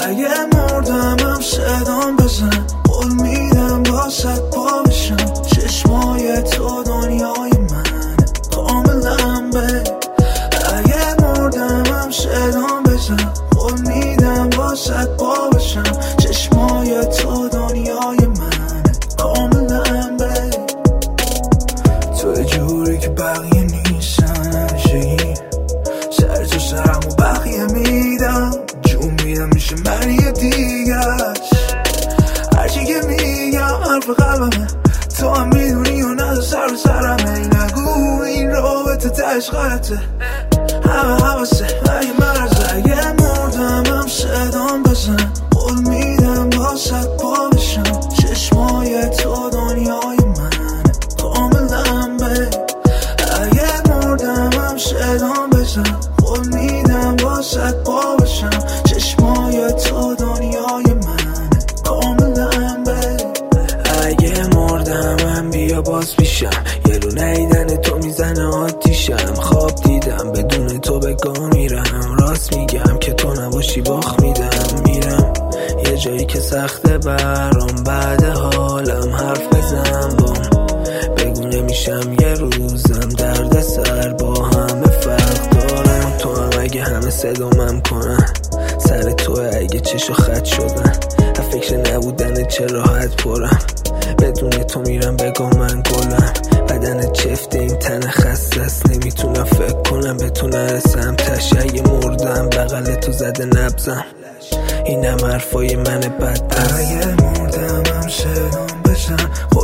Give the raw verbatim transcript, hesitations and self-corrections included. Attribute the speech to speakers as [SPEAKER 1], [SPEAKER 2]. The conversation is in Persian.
[SPEAKER 1] اگه مردم هم صدام بزن، قول میدم باست پا بشم. چشمای تو دنیای من کاملا به. اگه مردم هم صدام بزن، قول میدم باست پا بشم. چشمای تو دنیای من کاملا به. تو جوری که بقیه نیستن، همیشگی سر تو سرم و بقیه میدم. جون میدم میشه من یه دیگرش. هرچی که میگم حرف قلبمه، تو هم میدونی و نده سر و سرمه. نگو این رابطه تش غلطه، همه حواسه اگه مرزه. اگه مردم هم صدام بزن، قول میدم باست پا بشم. چشمای تو دنیای من کاملا به. اگه مردم هم صدام بزن، قول میدم باست پا بشم. چشمای تو دنیای من کاملا به. اگه مردم هم بیا باز پیشم، یه رو نیدن تو میزنه آتیشم. خواب دیدم بدون تو به گاه میرم، راست میگم که تو نباشی باخت میدم. میرم یه جایی که سخته برام، بعد حالم حرف بزن بام. بگو نمیشم یه روزم درد سر با همه فرق دارم. تو هم اگه همه صدامم کنن، سر تو اگه چشو خط شدن. فکر نبودن چه راحت پرم، بدون تو میرم بگم من گلم. بدن چفت این تن خسته است، نمیتونم فکر کنم بتونم رسم تش. اگه مردم بغل تو زده نبزم، اینم حرفای من بدبست. اگه مردم هم صدام بزن،